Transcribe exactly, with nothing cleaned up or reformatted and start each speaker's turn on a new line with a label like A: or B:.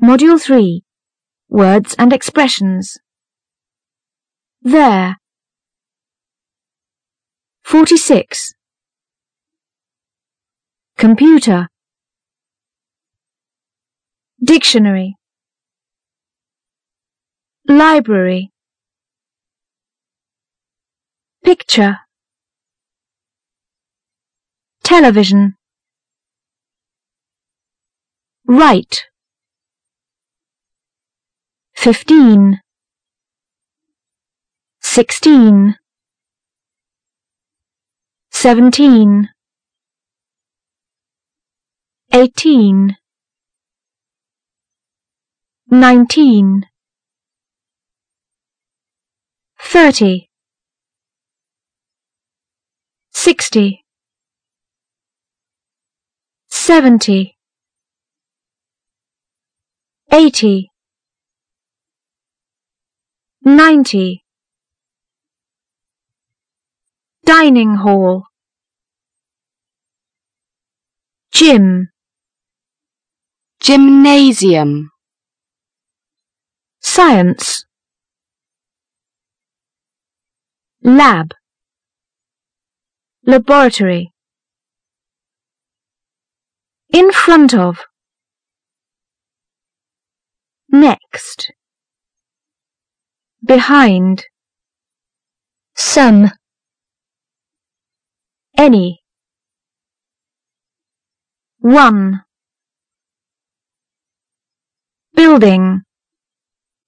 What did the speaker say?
A: Module three. Words and expressions. There. forty-six. Computer. Dictionary. Library. Picture. Television. Write. Fifteen. Sixteen. Seventeen. Eighteen. Nineteen. Thirty. Sixty. Seventy. Eighty. Ninety. Dining hall. Gym.
B: Gymnasium.
A: Science. Lab. Laboratory. In front of. Next. Behind. Some. Any. One. Building.